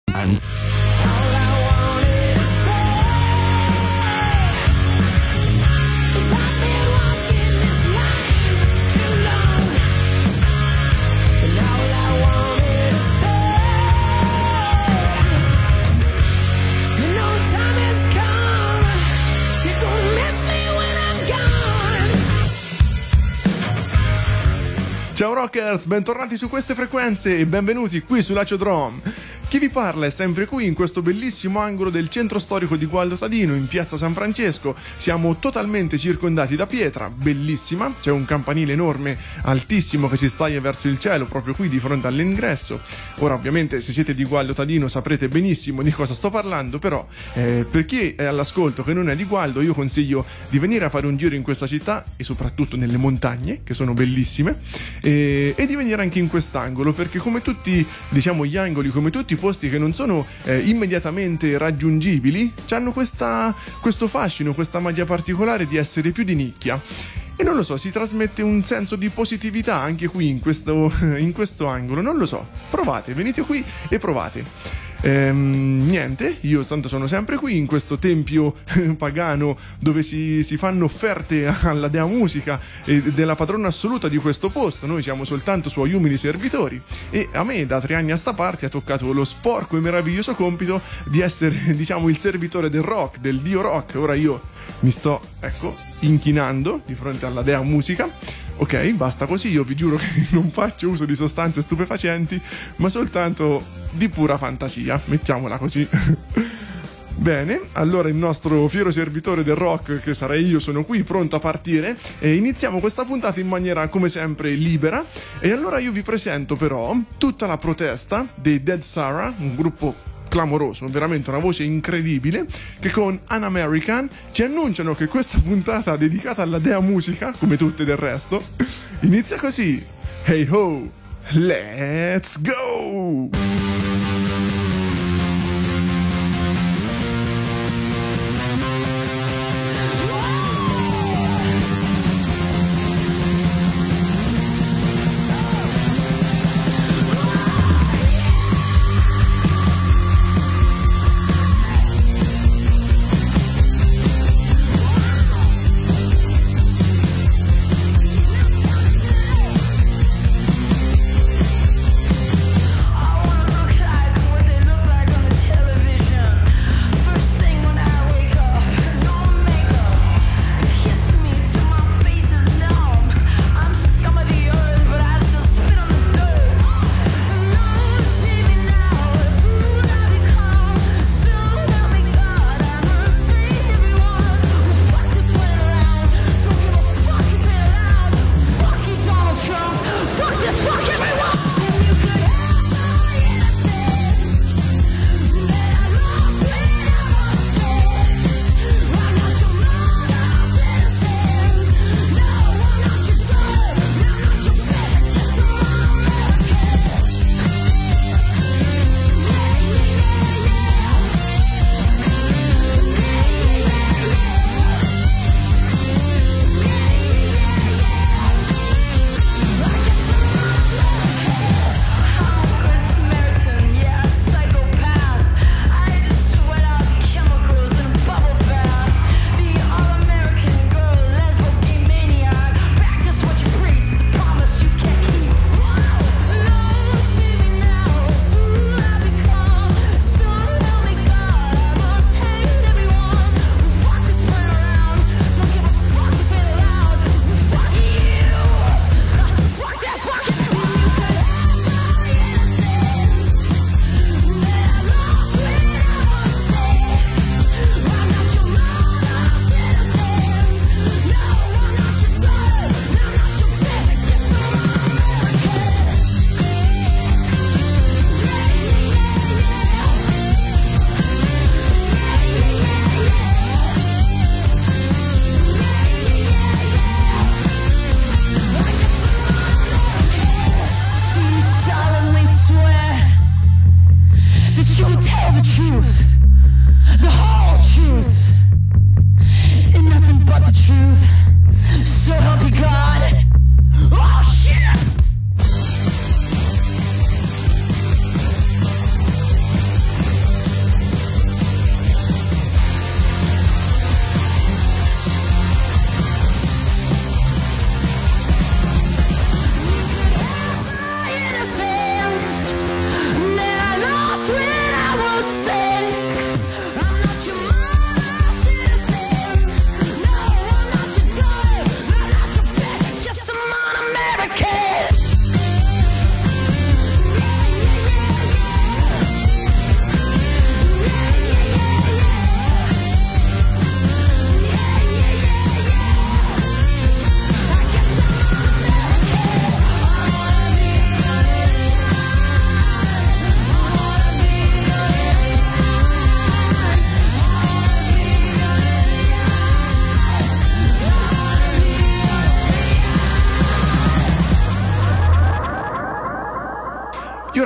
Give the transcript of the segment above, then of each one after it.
Ciao rockers, bentornati su queste frequenze e benvenuti qui su Laciodrome. Chi vi parla è sempre qui in questo bellissimo angolo del centro storico di Gualdo Tadino in piazza San Francesco. Siamo totalmente circondati da pietra, bellissima, c'è un campanile enorme, altissimo che si staglia verso il cielo proprio qui di fronte all'ingresso. Ora ovviamente se siete di Gualdo Tadino saprete benissimo di cosa sto parlando, però per chi è all'ascolto che non è di Gualdo io consiglio di venire a fare un giro in questa città e soprattutto nelle montagne che sono bellissime e di venire anche in quest'angolo, perché come tutti diciamo gli angoli, come tutti i posti che non sono immediatamente raggiungibili, hanno questo fascino, questa magia particolare di essere più di nicchia. E non lo so, si trasmette un senso di positività anche qui in questo angolo, non lo so, provate, venite qui e provate. Niente, io tanto sono sempre qui in questo tempio pagano dove si fanno offerte alla dea musica e della padrona assoluta di questo posto. Noi siamo soltanto suoi umili servitori e a me da 3 anni a sta parte ha toccato lo sporco e meraviglioso compito di essere, diciamo, il servitore del rock, del dio rock. Ora io mi sto, inchinando di fronte alla dea musica. Ok, basta così, io vi giuro che non faccio uso di sostanze stupefacenti, ma soltanto di pura fantasia, mettiamola così. Bene, allora il nostro fiero servitore del rock, che sarei io, sono qui pronto a partire e iniziamo questa puntata in maniera come sempre libera. E allora io vi presento però tutta la protesta dei Dead Sarah, un gruppo clamoroso, veramente una voce incredibile, che con An American ci annunciano che questa puntata dedicata alla dea musica, come tutte del resto, inizia così. Hey ho, let's go!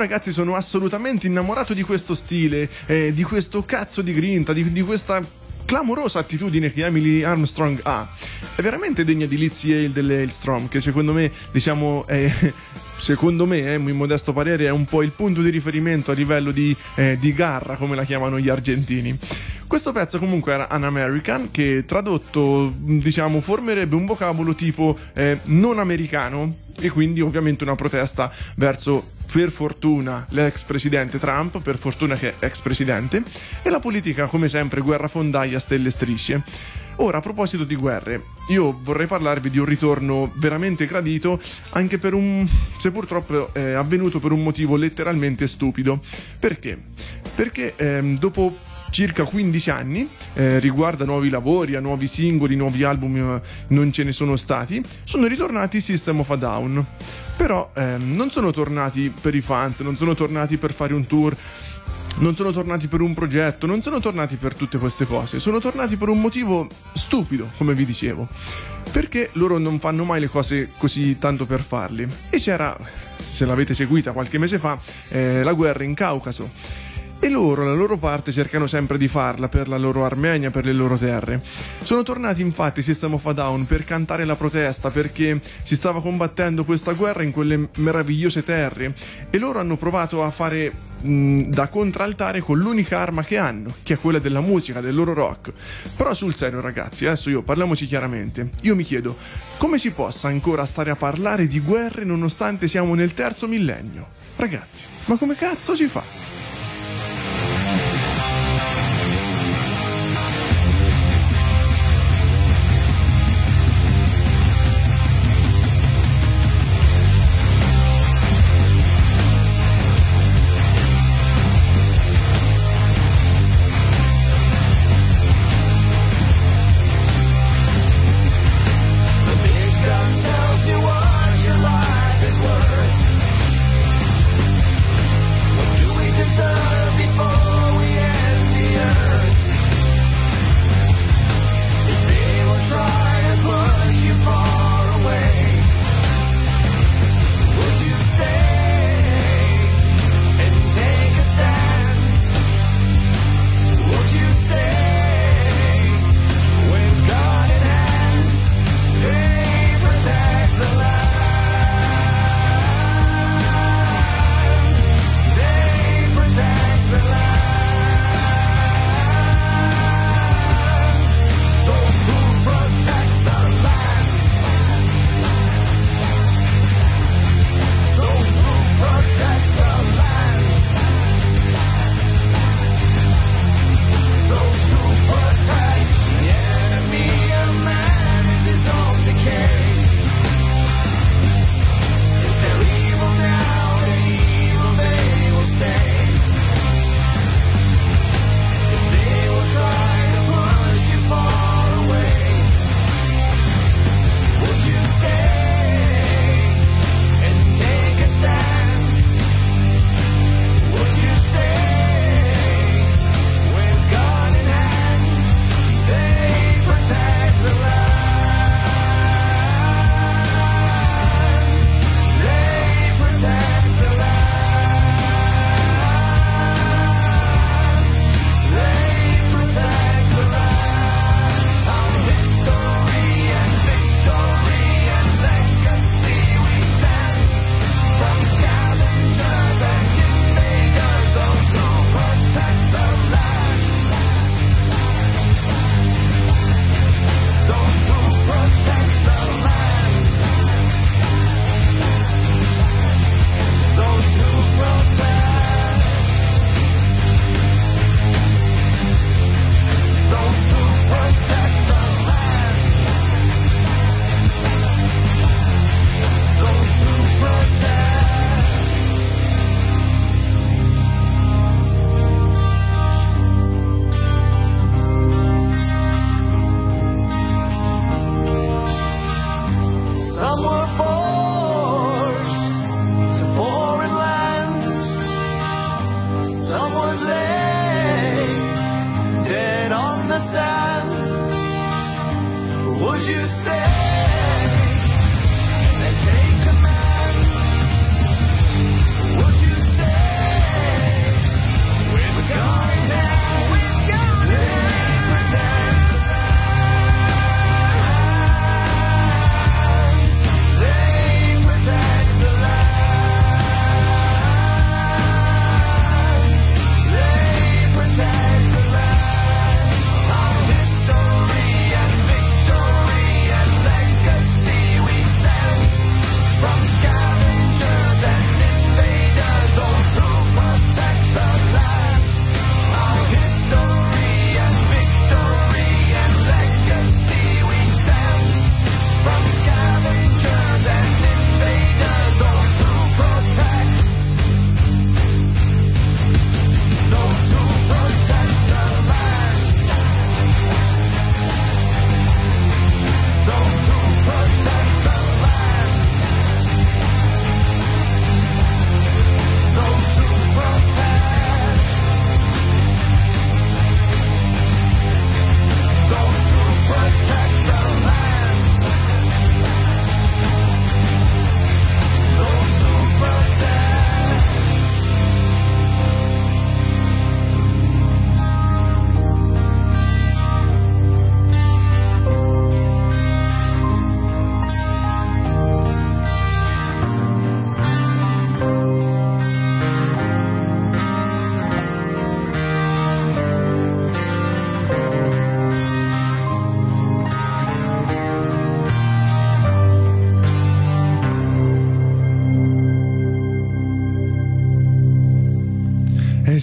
ragazzi sono assolutamente innamorato di questo stile, di questo cazzo di grinta, di questa clamorosa attitudine che Emily Armstrong ha. È veramente degna di Lizzy Hale delle Hailstorm, che secondo me, diciamo, secondo me, mio modesto parere, è un po' il punto di riferimento a livello di garra, come la chiamano gli argentini. Questo pezzo comunque era An American, che tradotto, diciamo, formerebbe un vocabolo tipo non americano, e quindi ovviamente una protesta verso, per fortuna, l'ex presidente Trump, per fortuna che è ex presidente, e la politica come sempre guerrafondaia stelle e strisce. Ora, a proposito di guerre, io vorrei parlarvi di un ritorno veramente gradito, anche per se purtroppo è avvenuto per un motivo letteralmente stupido. Perché? Perché dopo circa 15 anni, riguardo a nuovi lavori, a nuovi singoli, nuovi album non ce ne sono stati, sono ritornati System of a Down. Però non sono tornati per i fans, non sono tornati per fare un tour, non sono tornati per un progetto, non sono tornati per tutte queste cose, sono tornati per un motivo stupido, come vi dicevo, perché loro non fanno mai le cose così tanto per farle. E c'era, se l'avete seguita qualche mese fa, la guerra in Caucaso. E loro, la loro parte, cercano sempre di farla per la loro Armenia, per le loro terre. Sono tornati infatti System of a Down per cantare la protesta, perché si stava combattendo questa guerra in quelle meravigliose terre, e loro hanno provato a fare da contraltare con l'unica arma che hanno, che è quella della musica, del loro rock. Però sul serio, ragazzi, adesso parliamoci chiaramente. Io mi chiedo come si possa ancora stare a parlare di guerre nonostante siamo nel terzo millennio. Ragazzi, ma come cazzo si fa? Would you stay?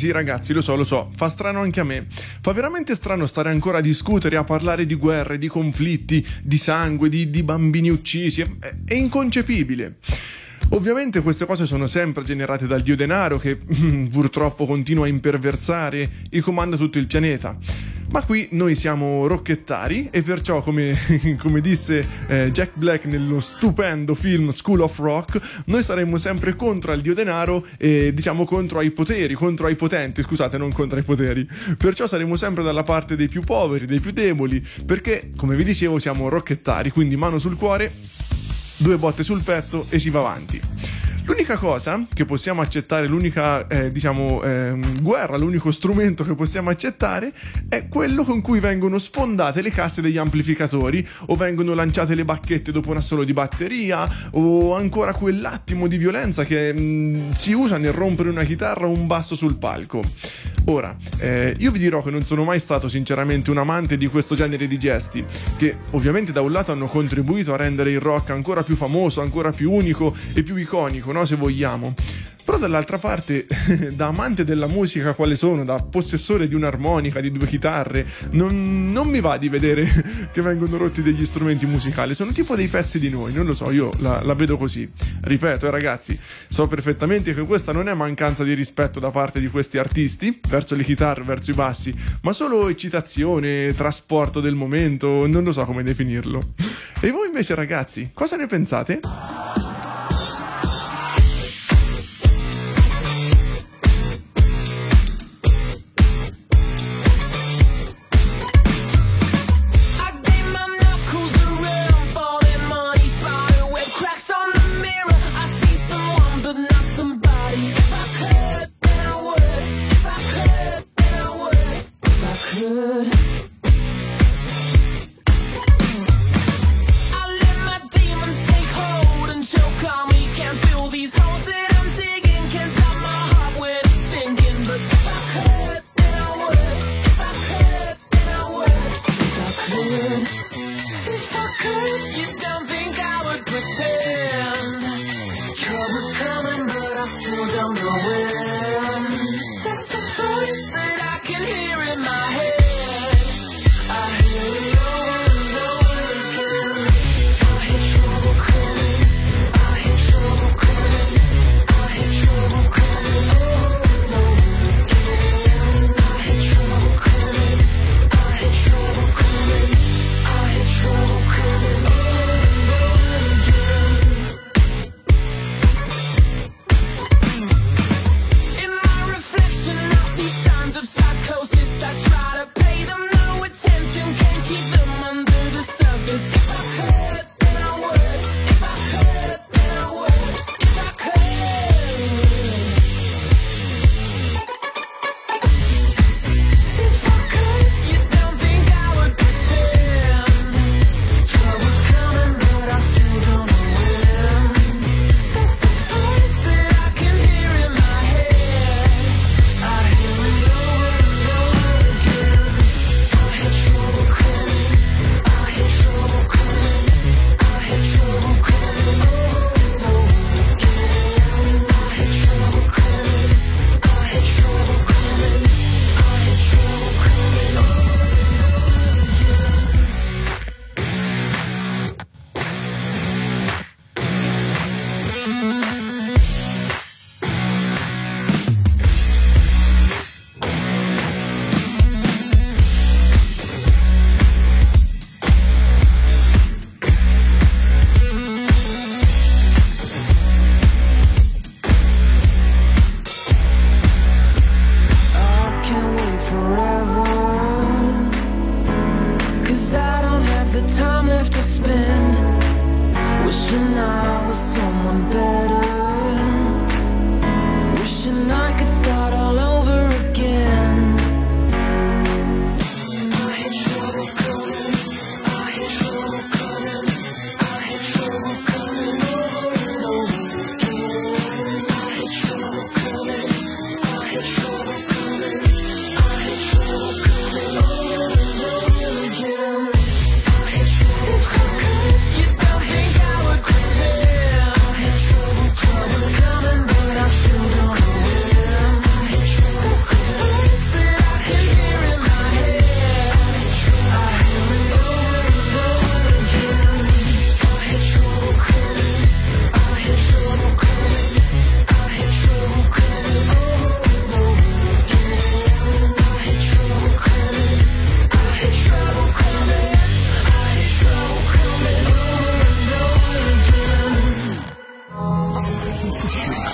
sì ragazzi, lo so, fa strano anche a me. Fa veramente strano stare ancora a discutere, a parlare di guerre, di conflitti, di sangue, di bambini uccisi. È inconcepibile. Ovviamente queste cose sono sempre generate dal dio denaro che purtroppo continua a imperversare e comanda tutto il pianeta. Ma qui noi siamo rockettari e perciò, come disse Jack Black nello stupendo film School of Rock, noi saremmo sempre contro al dio denaro e diciamo contro ai poteri, contro ai potenti, scusate, non contro ai poteri. Perciò saremo sempre dalla parte dei più poveri, dei più deboli, perché, come vi dicevo, siamo rockettari, quindi mano sul cuore, 2 botte sul petto e si va avanti. L'unica cosa che possiamo accettare, l'unica guerra, l'unico strumento che possiamo accettare è quello con cui vengono sfondate le casse degli amplificatori o vengono lanciate le bacchette dopo un assolo di batteria o ancora quell'attimo di violenza che si usa nel rompere una chitarra o un basso sul palco. Ora, io vi dirò che non sono mai stato sinceramente un amante di questo genere di gesti, che ovviamente da un lato hanno contribuito a rendere il rock ancora più famoso, ancora più unico e più iconico, no, se vogliamo. Però dall'altra parte, da amante della musica quale sono, da possessore di un'armonica, di 2 chitarre, non mi va di vedere che vengono rotti degli strumenti musicali. Sono tipo dei pezzi di noi, non lo so, io la vedo così. Ripeto, ragazzi, so perfettamente che questa non è mancanza di rispetto da parte di questi artisti verso le chitarre, verso i bassi, ma solo eccitazione, trasporto del momento, non lo so come definirlo. E voi invece, ragazzi, cosa ne pensate?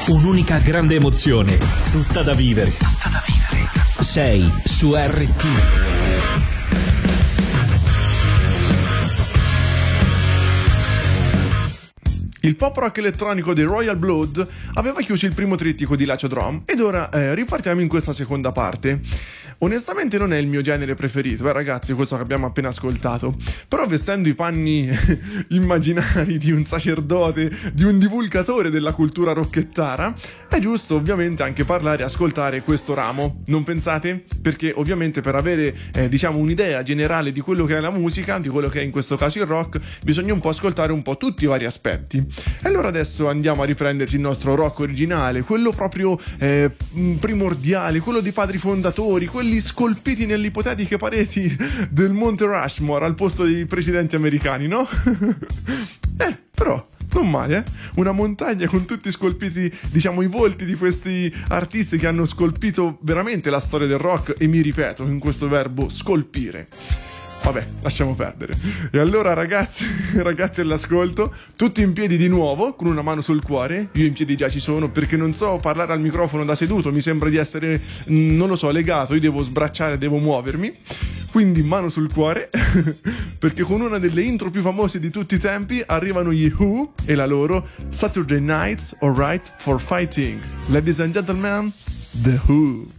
un'unica grande emozione, tutta da vivere. Sei su RT. Il pop rock elettronico dei Royal Blood aveva chiuso il primo trittico di Lacio Drum ed ora ripartiamo in questa seconda parte. Onestamente non è il mio genere preferito, ragazzi, questo che abbiamo appena ascoltato. Però vestendo i panni immaginari di un sacerdote, di un divulgatore della cultura rockettara, è giusto ovviamente anche parlare e ascoltare questo ramo, non pensate? Perché ovviamente per avere diciamo un'idea generale di quello che è la musica, di quello che è in questo caso il rock, bisogna un po' ascoltare un po' tutti i vari aspetti. E allora adesso andiamo a riprenderci il nostro rock originale, quello proprio primordiale, quello dei padri fondatori, quelli scolpiti nelle ipotetiche pareti del Monte Rushmore al posto dei presidenti americani, no? Però non male, una montagna con tutti scolpiti, diciamo, i volti di questi artisti che hanno scolpito veramente la storia del rock, e mi ripeto in questo verbo scolpire. Vabbè, lasciamo perdere. E allora ragazzi all'ascolto, tutti in piedi di nuovo, con una mano sul cuore. Io in piedi già ci sono, perché non so parlare al microfono da seduto, mi sembra di essere, non lo so, legato. Io devo sbracciare, devo muovermi. Quindi mano sul cuore, perché con una delle intro più famose di tutti i tempi arrivano gli Who e la loro Saturday Night's Alright for Fighting. Ladies and gentlemen, The Who.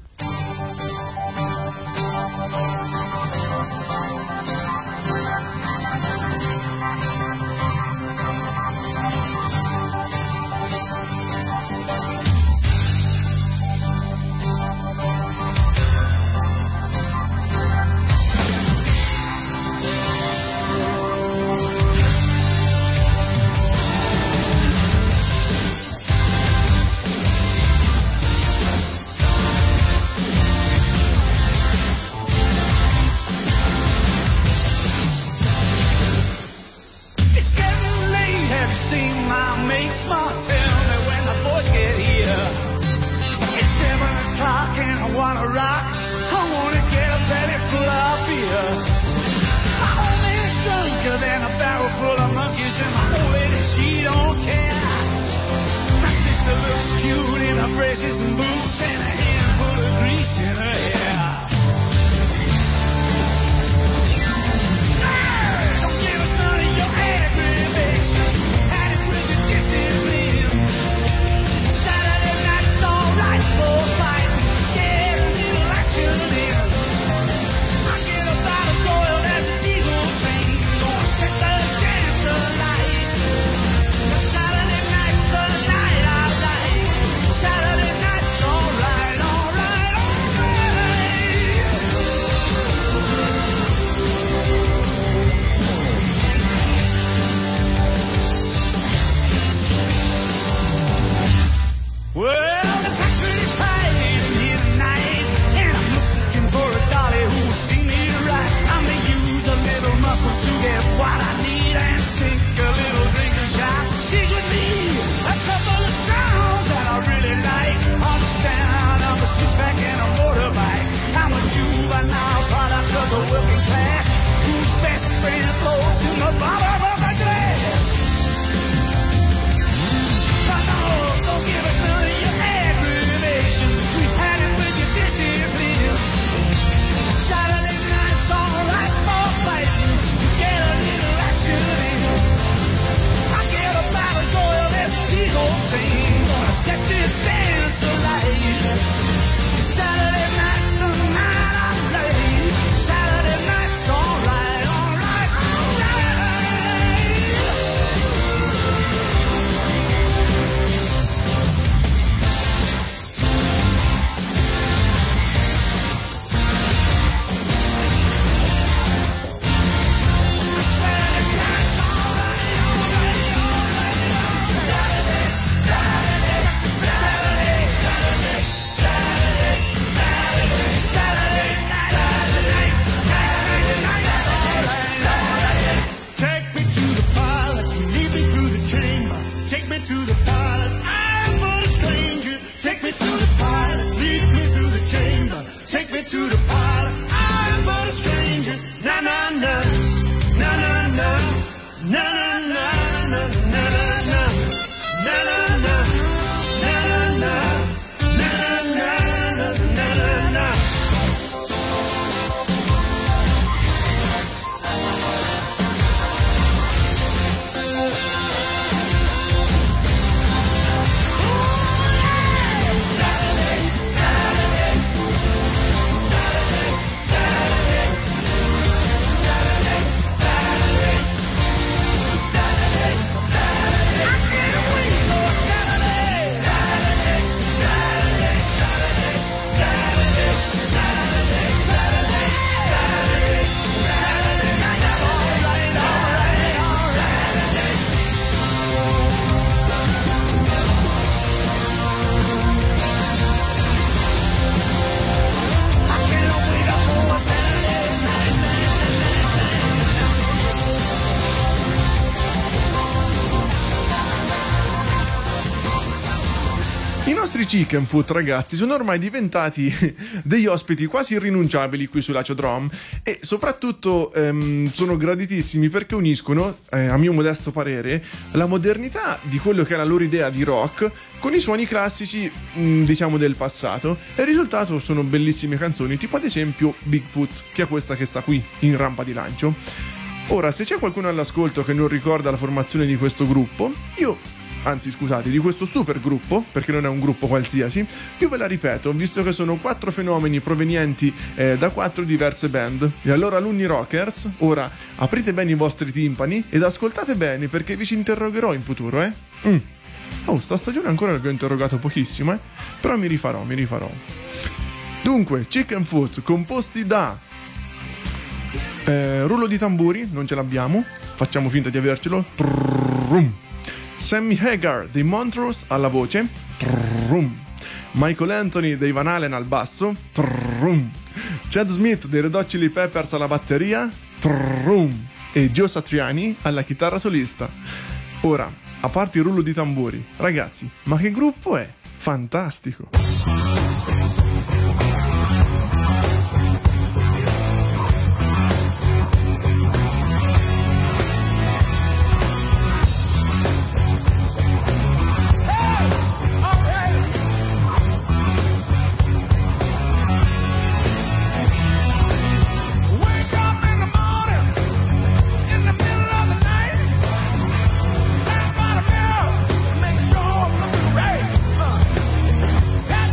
nostri Chicken Foot, ragazzi, sono ormai diventati degli ospiti quasi irrinunciabili qui su Lacio Drum e soprattutto sono graditissimi perché uniscono, a mio modesto parere, la modernità di quello che è la loro idea di rock con i suoni classici, diciamo, del passato, e il risultato sono bellissime canzoni, tipo ad esempio Bigfoot, che è questa che sta qui in rampa di lancio. Ora, se c'è qualcuno all'ascolto che non ricorda la formazione di questo gruppo, di questo super gruppo, perché non è un gruppo qualsiasi, io ve la ripeto, visto che sono 4 fenomeni provenienti da 4 diverse band. E allora, alunni rockers, ora aprite bene i vostri timpani ed ascoltate bene, perché vi ci interrogherò in futuro, Oh, sta stagione ancora vi ho interrogato pochissimo, però mi rifarò. Dunque, Chicken Foot, composti da rullo di tamburi, non ce l'abbiamo, facciamo finta di avercelo. Trrrum. Sammy Hagar dei Montrose alla voce. Trrrum. Michael Anthony dei Van Halen al basso. Trrrum. Chad Smith dei Red Hot Chili Peppers alla batteria. Trrrum. E Joe Satriani alla chitarra solista. Ora, a parte il rullo di tamburi, ragazzi, ma che gruppo è? Fantastico! Make sure I'm looking right.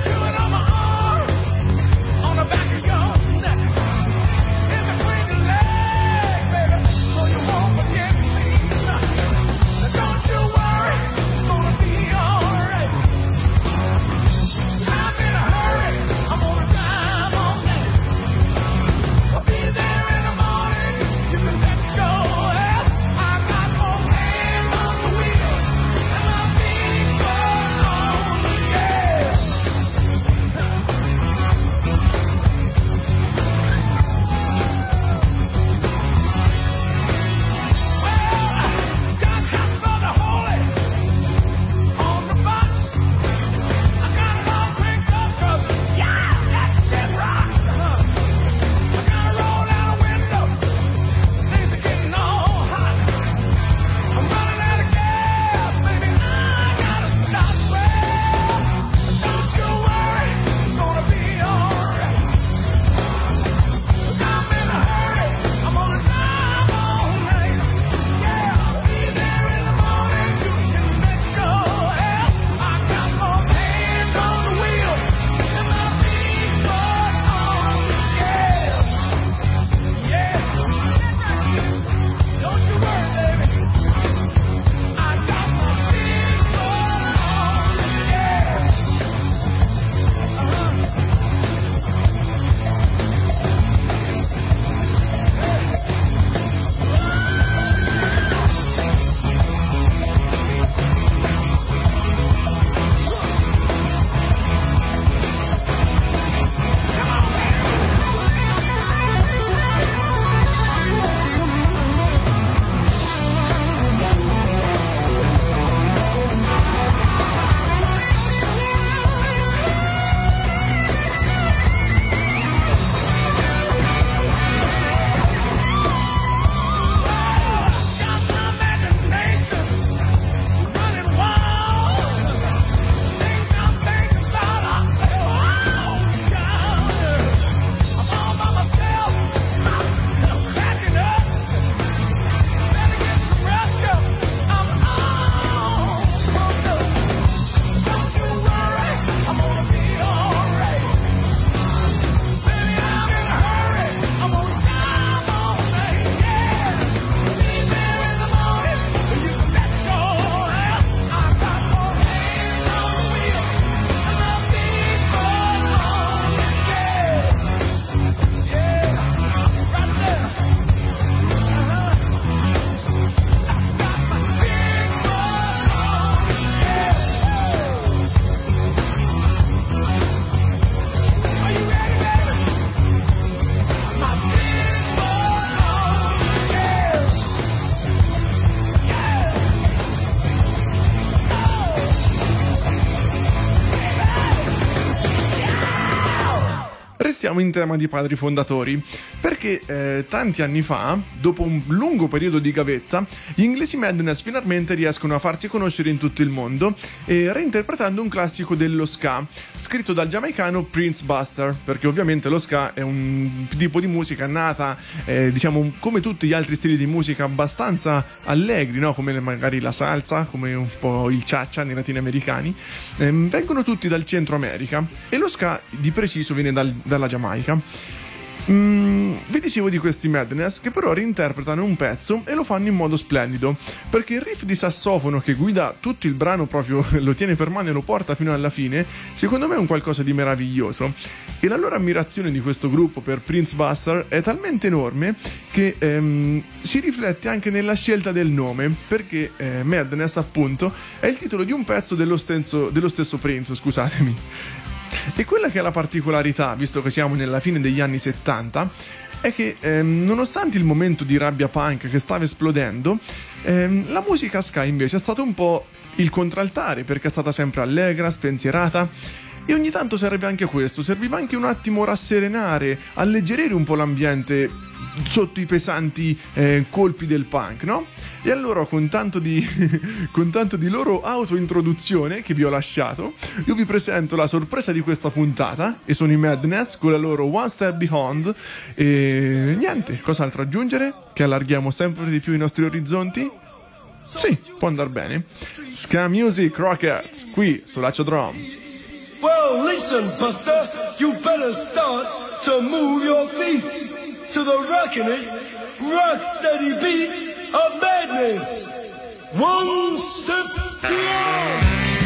restiamo in tema di padri fondatori, perché tanti anni fa, dopo un lungo periodo di gavetta, gli inglesi Madness finalmente riescono a farsi conoscere in tutto il mondo, reinterpretando un classico dello ska, scritto dal giamaicano Prince Buster, perché ovviamente lo ska è un tipo di musica nata, diciamo, come tutti gli altri stili di musica abbastanza allegri, no? Come magari la salsa, come un po' il cha-cha nei latinoamericani, vengono tutti dal Centro America, e lo ska di preciso viene dalla Giamaica. Vi dicevo di questi Madness, che però reinterpretano un pezzo e lo fanno in modo splendido, perché il riff di sassofono che guida tutto il brano, proprio lo tiene per mano e lo porta fino alla fine, secondo me è un qualcosa di meraviglioso. E la loro ammirazione di questo gruppo per Prince Buster è talmente enorme che si riflette anche nella scelta del nome, perché Madness, appunto, è il titolo di un pezzo dello stesso Prince, scusatemi. E quella che è la particolarità, visto che siamo nella fine degli anni 70, è che nonostante il momento di rabbia punk che stava esplodendo, la musica ska invece è stata un po' il contraltare, perché è stata sempre allegra, spensierata, e ogni tanto serve anche questo, serviva anche un attimo rasserenare, alleggerire un po' l'ambiente sotto i pesanti colpi del punk, no? E allora, con tanto di loro autointroduzione che vi ho lasciato, io vi presento la sorpresa di questa puntata, e sono i Madness con la loro One Step Beyond. E niente, cos'altro aggiungere? Che allarghiamo sempre di più i nostri orizzonti? Sì, può andar bene. Ska Music Rockers, qui su Lacio Drum. Well, listen, Buster, you better start to move your feet to the rockin'est, rock-steady beat of madness. One step beyond.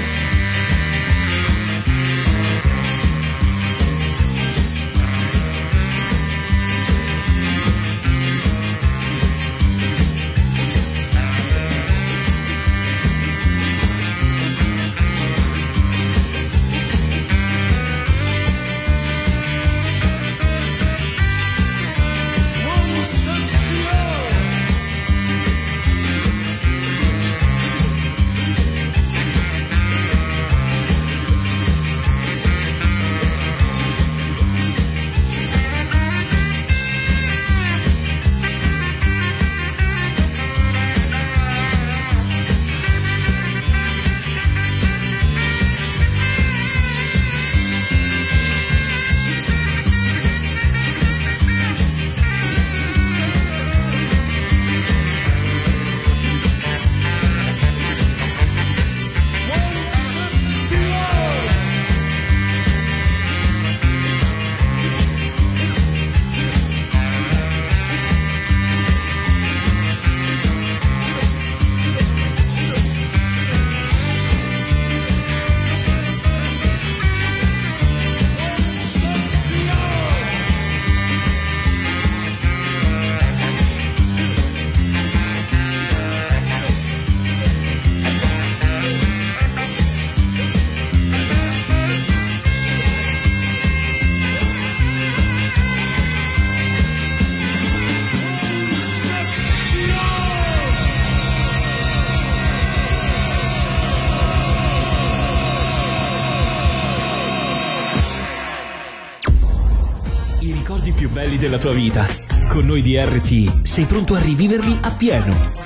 I ricordi più belli della tua vita. Con noi di RT sei pronto a riviverli appieno.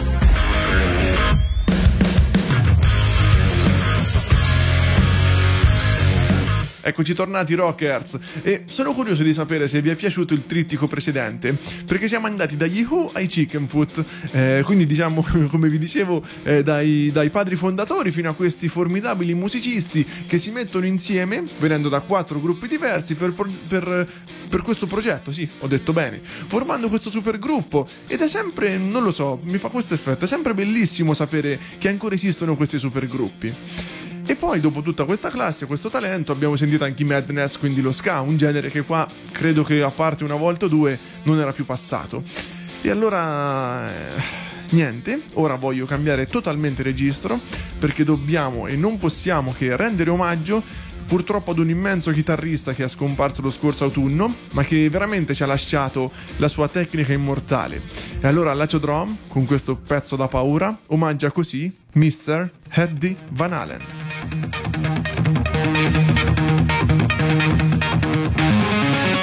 Eccoci tornati, Rockers, e sono curioso di sapere se vi è piaciuto il trittico precedente, perché siamo andati dagli Who ai Chickenfoot, quindi diciamo, come vi dicevo, dai padri fondatori fino a questi formidabili musicisti che si mettono insieme, venendo da 4 gruppi diversi per questo progetto, sì, ho detto bene, formando questo super gruppo. Ed è sempre, non lo so, mi fa questo effetto, è sempre bellissimo sapere che ancora esistono questi super gruppi. E poi, dopo tutta questa classe, questo talento, abbiamo sentito anche i Madness, quindi lo ska, un genere che qua credo che a parte una volta o due non era più passato. E allora niente, ora voglio cambiare totalmente registro, perché dobbiamo e non possiamo che rendere omaggio purtroppo ad un immenso chitarrista che è scomparso lo scorso autunno, ma che veramente ci ha lasciato la sua tecnica immortale. E allora Lacio Drum, con questo pezzo da paura, omaggia così Mr. Eddie Van Halen.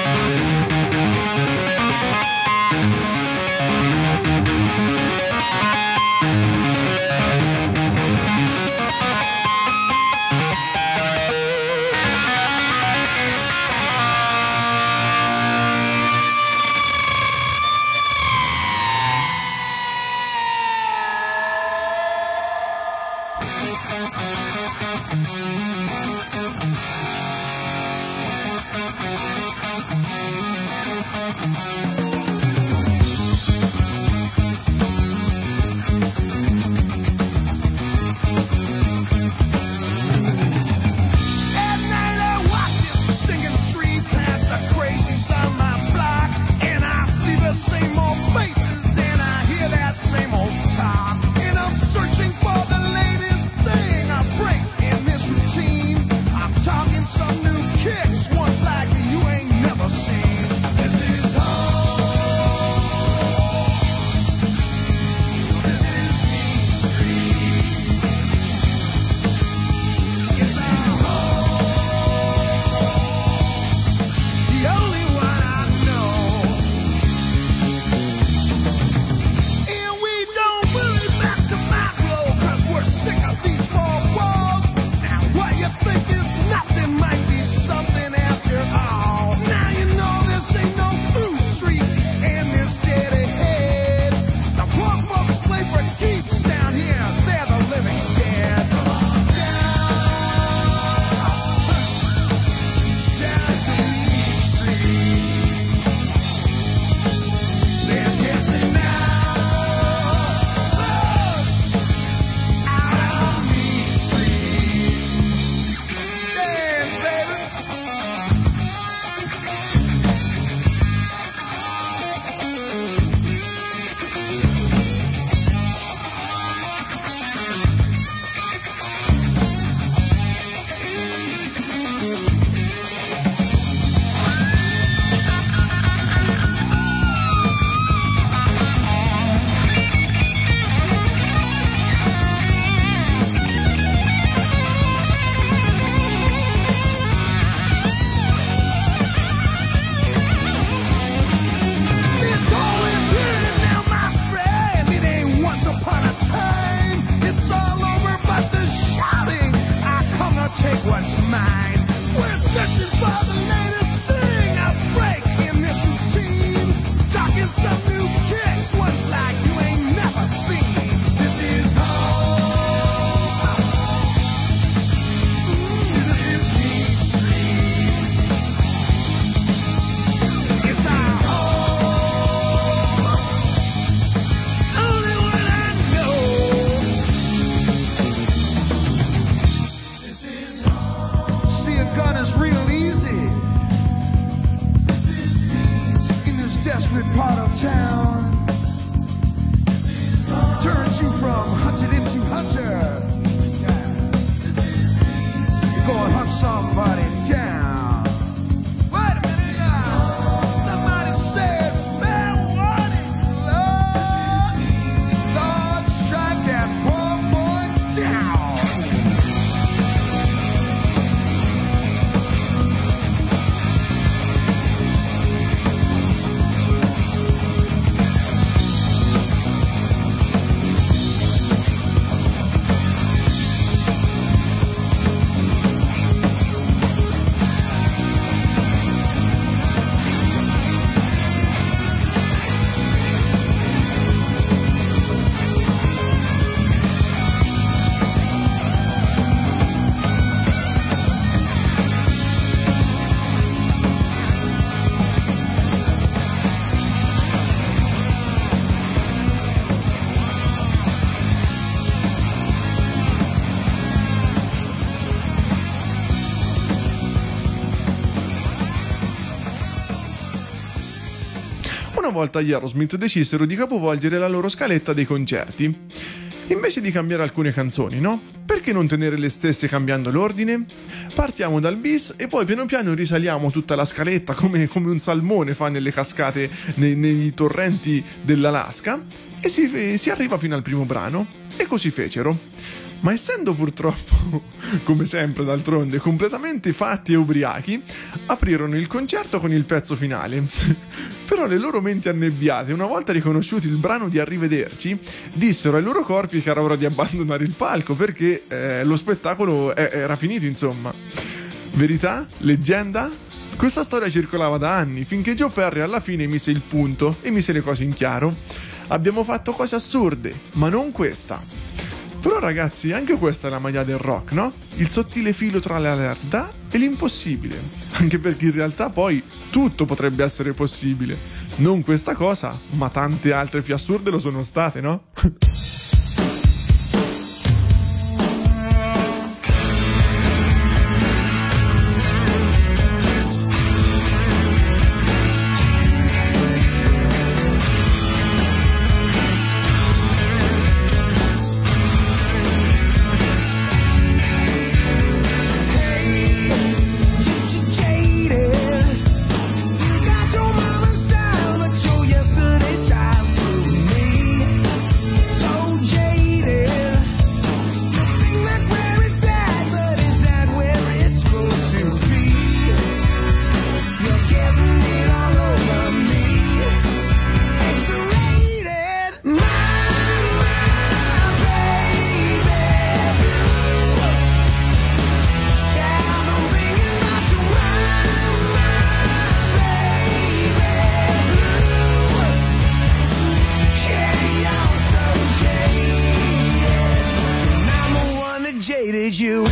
Una volta gli Aerosmith decisero di capovolgere la loro scaletta dei concerti. Invece di cambiare alcune canzoni, no? Perché non tenere le stesse cambiando l'ordine? Partiamo dal bis e poi piano piano risaliamo tutta la scaletta come un salmone fa nelle cascate, nei torrenti dell'Alaska, e si arriva fino al primo brano. E così fecero. Ma essendo purtroppo, come sempre d'altronde, completamente fatti e ubriachi, aprirono il concerto con il pezzo finale. Però le loro menti annebbiate, una volta riconosciuti il brano di Arrivederci, dissero ai loro corpi che era ora di abbandonare il palco perché lo spettacolo era finito, insomma. Verità? Leggenda? Questa storia circolava da anni, finché Joe Perry alla fine mise il punto e mise le cose in chiaro. Abbiamo fatto cose assurde, ma non questa. Però ragazzi, anche questa è la magia del rock, no? Il sottile filo tra la realtà e l'impossibile. Anche perché in realtà poi tutto potrebbe essere possibile. Non questa cosa, ma tante altre più assurde lo sono state, no? Jaded you.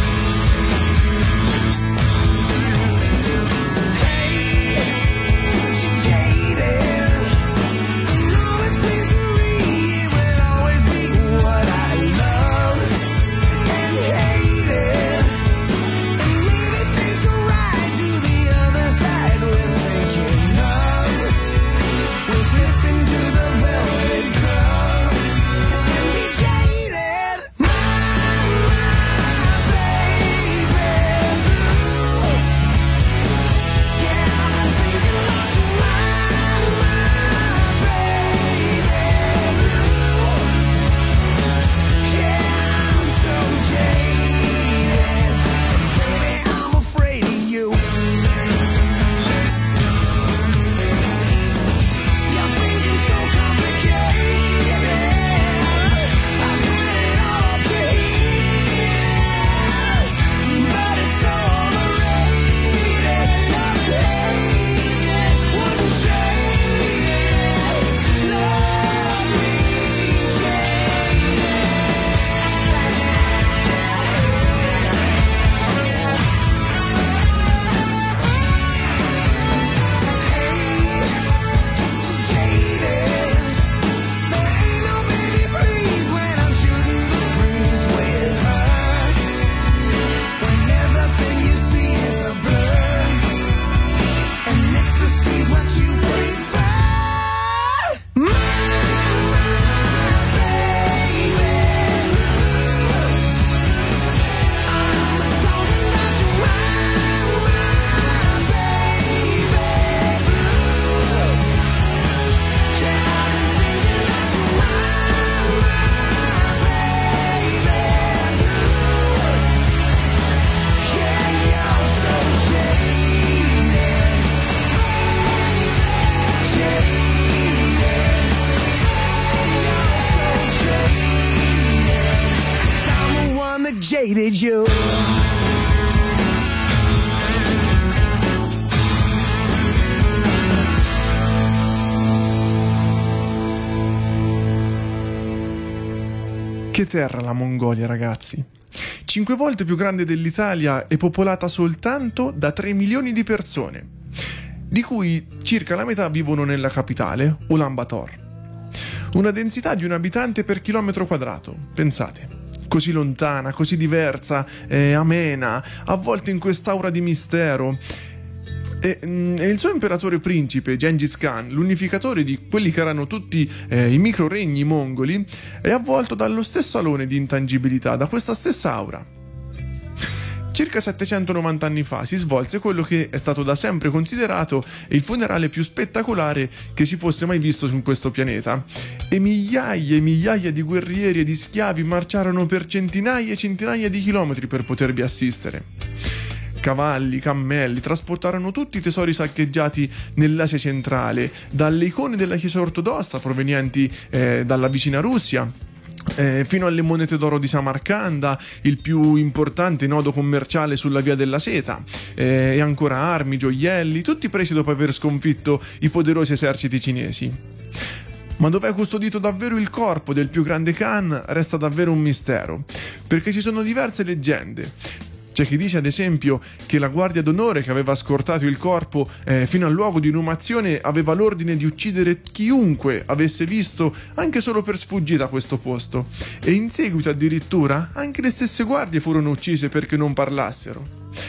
Jaded you. Che terra la Mongolia, ragazzi. 5 volte più grande dell'Italia e popolata soltanto da 3 milioni di persone, di cui circa la metà vivono nella capitale, Ulaanbaatar. Una densità di un abitante per chilometro quadrato, pensate. Così lontana, così diversa, amena, avvolta in quest'aura di mistero. E il suo imperatore principe, Gengis Khan, l'unificatore di quelli che erano tutti i microregni mongoli, è avvolto dallo stesso alone di intangibilità, da questa stessa aura. Circa 790 anni fa si svolse quello che è stato da sempre considerato il funerale più spettacolare che si fosse mai visto su questo pianeta, e migliaia di guerrieri e di schiavi marciarono per centinaia e centinaia di chilometri per potervi assistere. Cavalli, cammelli trasportarono tutti i tesori saccheggiati nell'Asia centrale, dalle icone della Chiesa ortodossa provenienti dalla vicina Russia, fino alle monete d'oro di Samarcanda, il più importante nodo commerciale sulla via della seta, e ancora armi, gioielli, tutti presi dopo aver sconfitto i poderosi eserciti cinesi. Ma dov'è custodito davvero il corpo del più grande Khan resta davvero un mistero, perché ci sono diverse leggende. C'è chi dice ad esempio che la guardia d'onore che aveva scortato il corpo fino al luogo di inumazione aveva l'ordine di uccidere chiunque avesse visto anche solo per sfuggita questo posto, e in seguito addirittura anche le stesse guardie furono uccise perché non parlassero.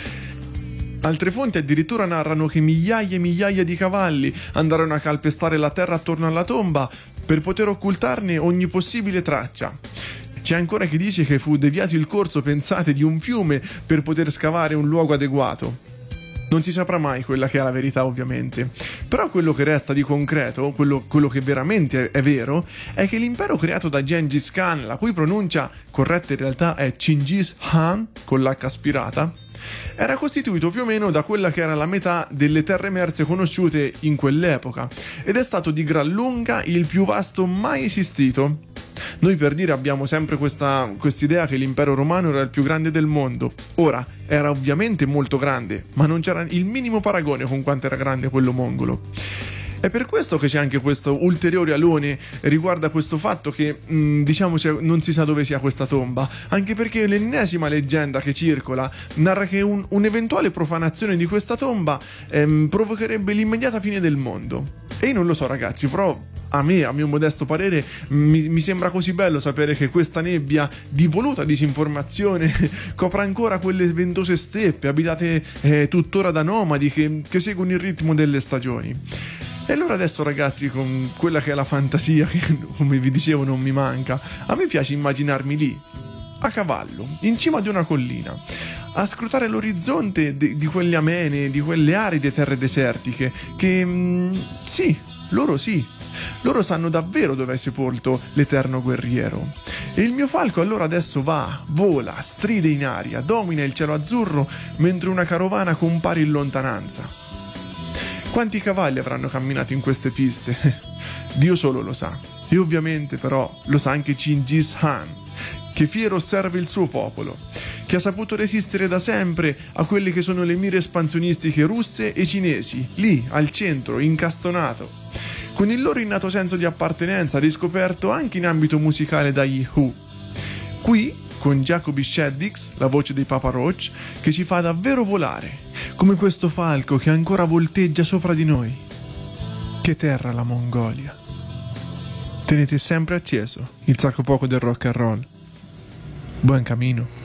Altre fonti addirittura narrano che migliaia e migliaia di cavalli andarono a calpestare la terra attorno alla tomba per poter occultarne ogni possibile traccia. C'è ancora chi dice che fu deviato il corso, pensate, di un fiume per poter scavare un luogo adeguato. Non si saprà mai quella che è la verità, ovviamente. Però quello che resta di concreto, quello che veramente è vero, è che l'impero creato da Gengis Khan, la cui pronuncia corretta in realtà è Chinggis Khan, con l'H aspirata, era costituito più o meno da quella che era la metà delle terre emerse conosciute in quell'epoca, ed è stato di gran lunga il più vasto mai esistito. Noi, per dire, abbiamo sempre quest'idea che l'impero romano era il più grande del mondo. Ora, era ovviamente molto grande, ma non c'era il minimo paragone con quanto era grande quello mongolo. È per questo che c'è anche questo ulteriore alone riguardo a questo fatto che, non si sa dove sia questa tomba, anche perché l'ennesima leggenda che circola narra che un'eventuale profanazione di questa tomba provocherebbe l'immediata fine del mondo. E io non lo so, ragazzi, però a mio modesto parere, mi sembra così bello sapere che questa nebbia di voluta disinformazione copra ancora quelle ventose steppe abitate tuttora da nomadi che seguono il ritmo delle stagioni. E allora adesso, ragazzi, con quella che è la fantasia che, come vi dicevo, non mi manca, a me piace immaginarmi lì, a cavallo, in cima di una collina, a scrutare l'orizzonte di quelle amene, di quelle aride terre desertiche che, sì, loro sanno davvero dove è sepolto l'eterno guerriero. E il mio falco allora adesso vola, stride in aria, domina il cielo azzurro mentre una carovana compare in lontananza. Quanti cavalli avranno camminato in queste piste? Dio solo lo sa. E ovviamente però lo sa anche Chinggis Khan, che fiero osserva il suo popolo, che ha saputo resistere da sempre a quelle che sono le mire espansionistiche russe e cinesi, lì al centro, incastonato, con il loro innato senso di appartenenza riscoperto anche in ambito musicale dagli Who. Qui, con Jacoby Shaddix, la voce dei Papa Roach, che ci fa davvero volare, come questo falco che ancora volteggia sopra di noi. Che terra la Mongolia! Tenete sempre acceso il sacro fuoco del rock and roll. Buon cammino!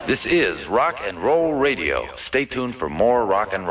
This is Rock and Roll Radio. Stay tuned for more rock and roll.